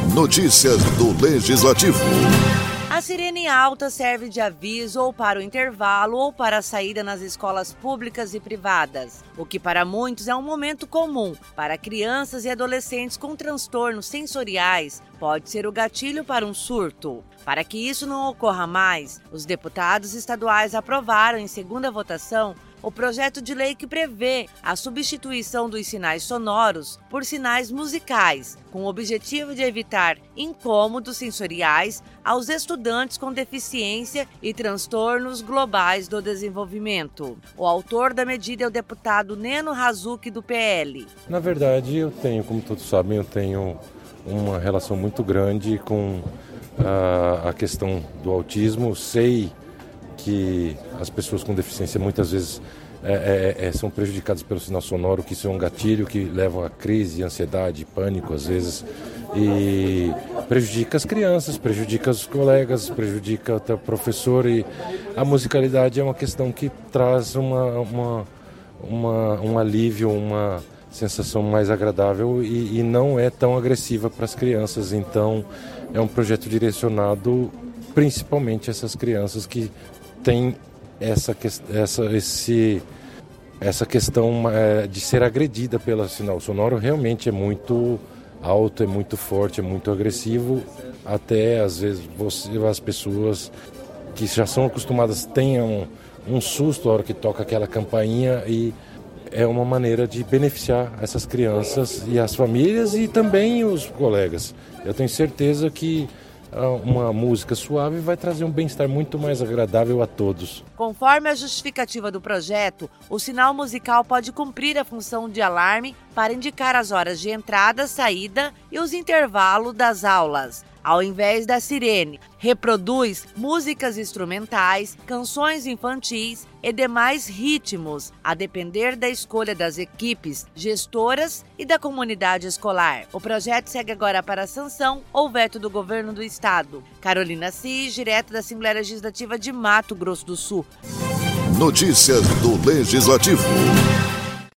Notícias do Legislativo. A sirene alta serve de aviso ou para o intervalo ou para a saída nas escolas públicas e privadas, o que para muitos é um momento comum. Para crianças e adolescentes com transtornos sensoriais, pode ser o gatilho para um surto. Para que isso não ocorra mais, os deputados estaduais aprovaram em segunda votação o projeto de lei que prevê a substituição dos sinais sonoros por sinais musicais, com o objetivo de evitar incômodos sensoriais aos estudantes com deficiência e transtornos globais do desenvolvimento. O autor da medida é o deputado Neno Razuki, do PL. Na verdade, como todos sabem, eu tenho uma relação muito grande com a questão do autismo. Sei que as pessoas com deficiência muitas vezes são prejudicadas pelo sinal sonoro, que isso é um gatilho que leva a crise, ansiedade, pânico às vezes, e prejudica as crianças, prejudica os colegas, prejudica até o professor, e a musicalidade é uma questão que traz um alívio, uma sensação mais agradável e não é tão agressiva para as crianças. Então é um projeto direcionado principalmente a essas crianças que têm essa questão de ser agredida pelo sinal sonoro. Realmente é muito alto, é muito forte, é muito agressivo. Até às vezes as pessoas que já são acostumadas tenham um susto a hora que toca aquela campainha, e é uma maneira de beneficiar essas crianças e as famílias e também os colegas. Eu tenho certeza que uma música suave vai trazer um bem-estar muito mais agradável a todos. Conforme a justificativa do projeto, o sinal musical pode cumprir a função de alarme para indicar as horas de entrada, saída e os intervalos das aulas. Ao invés da sirene, reproduz músicas instrumentais, canções infantis e demais ritmos, a depender da escolha das equipes, gestoras e da comunidade escolar. O projeto segue agora para a sanção ou veto do governo do estado. Carolina Assis, direto da Assembleia Legislativa de Mato Grosso do Sul. Notícias do Legislativo.